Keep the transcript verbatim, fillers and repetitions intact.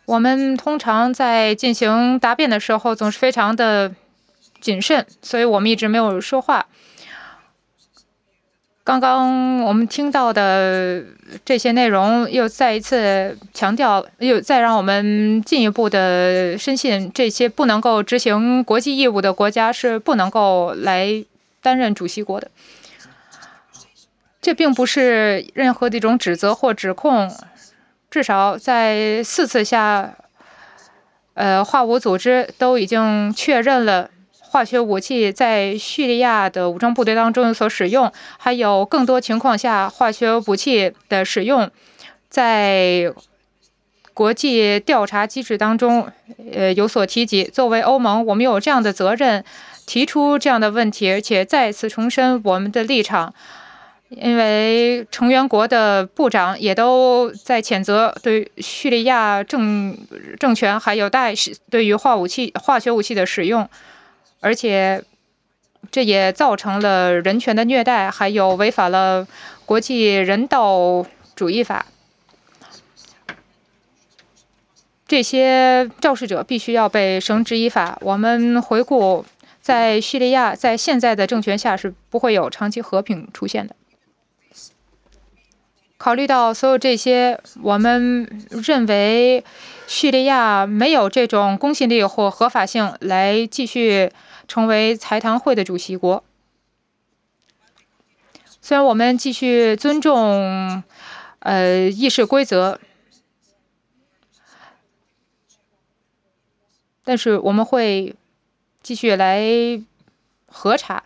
我们通常在进行答辩的时候总是非常的谨慎，所以我们一直没有说话。刚刚我们听到的这些内容又再一次强调，又再让我们进一步的深信，这些不能够执行国际义务的国家是不能够来担任主席国的。这并不是任何的一种指责或指控，至少在四次下，呃，化武组织都已经确认了化学武器在叙利亚的武装部队当中有所使用，还有更多情况下化学武器的使用在国际调查机制当中呃有所提及。作为欧盟，我们有这样的责任提出这样的问题，而且再次重申我们的立场。因为成员国的部长也都在谴责对叙利亚政政权还有大对于化武器、化学武器的使用，而且这也造成了人权的虐待，还有违反了国际人道主义法。这些肇事者必须要被绳之以法。我们回顾，在叙利亚，在现在的政权下是不会有长期和平出现的。考虑到所有这些，我们认为叙利亚没有这种公信力或合法性来继续成为财堂会的主席国。虽然我们继续尊重呃议事规则，但是我们会继续来核查